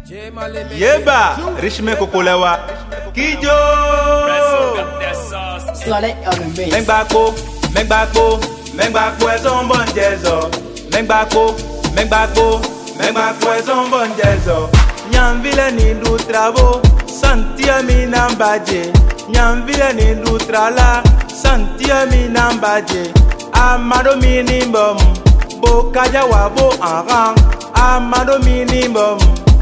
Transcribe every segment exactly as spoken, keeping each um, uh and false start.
Yeba, Richmond Kokolewa, Kijo. Mengbako, Mengbako, Mengbako est un bon jazzo. Mengbako, Mengbako, Mengbako est un bon jazzo. Nyamvile ni du travo, santia mi nambaje. Nyamvile ni du trala, santia mi nambaje. Amado minimum, bo kaja wabo anran. Amado minimum,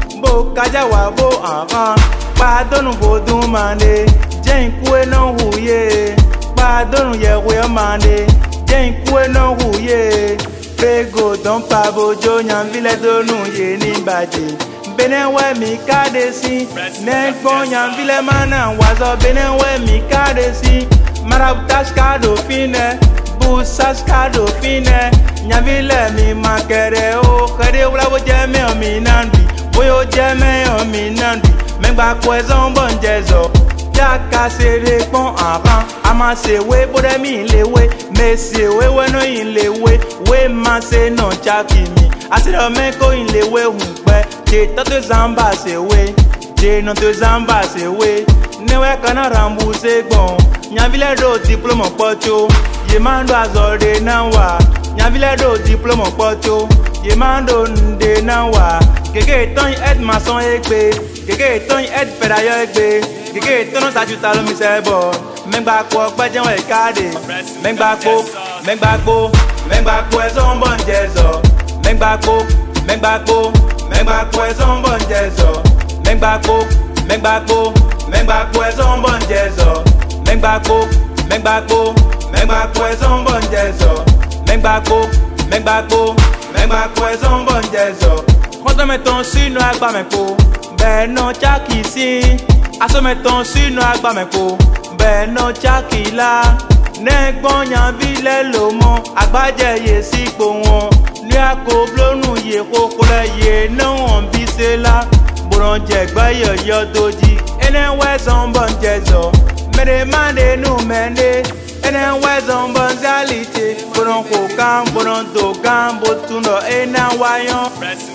bo kaja wabo anran. Pardon vodou mande, jen kwe non huye. Pardon ye we mande, jen kwe non huye. Prego don pabo jo nyamvile donu ye ni baje. Benenwe mi kadesi, nenko nyamvile mana wazo benenwe mi kadesi. Marabutash kado fine, busash kado fine. Nyamvile mi makere o, kere wula wo jeme o mi nandi, woyo jeme o mi nandi. Mengbako est un bon jazzo. Jaka sere pon aran, ama se we bode mi lewe, me se we we no in lewe, we ma se no chaki mi. Asiro me ko in lewe hunpe, je to te zamba se we, je no te zamba se we. Ne we kana rambu se gbon, nyavile do diploma pocho, ye mando azorde na wa. Nyavile do diploma pocho, ye mando nde na wa. Keke ton ed maçon ekbe, keke ton ed fedayo ekbe, keke ton sajuta lo mi sebo. Mengbako gbeje won ekade. Mengbako, Mengbako, Mengbako est un bon jazzo. Mengbako, Mengbako, Mengbako est un bon jazzo. Mengbako, Mengbako, Mengbako est un bon jazzo. Mengbako, Mengbako, Mengbako est un bon jazzo. Mengbako, Mengbako, Mengbako est un bon jazzo. Quand on met ton sur nous agba menko, ben non chaki si. Aso met ton sur nous agba menko, ben non chaki la. Nengbon nyamvile lomo, agbaje ye si po won. Ni akoblo nu ye kokole ye no on bise la. Boron je gba yo yo doji, ene we son bon jazzo. Mere mande nu mende, ene we son bon zalite. Boron kokam, boron dogan, botuno ena wayon.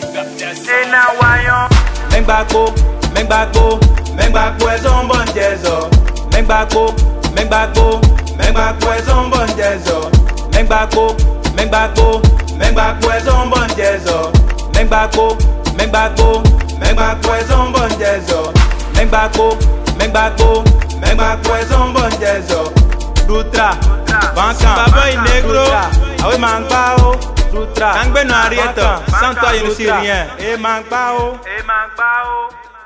Ena wayon. Mengbako, Mengbako, Mengbako est un bon jazzo. Mengbako, Mengbako, Mengbako est un bon jazzo. Mengbako, Mengbako, Mengbako est un bon jazzo. Mengbako, Mengbako, Mengbako est un bon jazzo. Mengbako, Mengbako, Mengbako est un bon jazzo. Dutra, Vankan, Baboy Negro, awe mangpao. Dutra, Angbe no Arieta, sans toi il ne sait rien. Et mangpao, et mangpao.